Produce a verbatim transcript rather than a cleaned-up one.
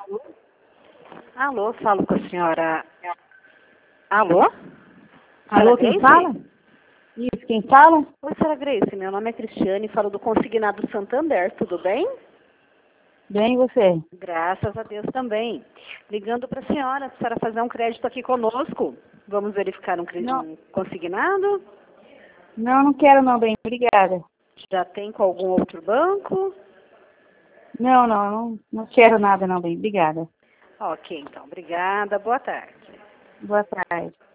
Alô, falo com a senhora. Alô? Alô, quem fala? Isso, quem fala? Oi, senhora Grace, meu nome é Cristiane, falo do Consignado Santander, tudo bem? Bem, e você? Graças a Deus também. Ligando para a senhora, para a senhora fazer um crédito aqui conosco. Vamos verificar um, cre- Não, um consignado? não, não quero não, bem, obrigada. Já tem com algum outro banco? Não, não, não, não quero nada não, bem, obrigada. Ok, então, obrigada, boa tarde. Boa tarde.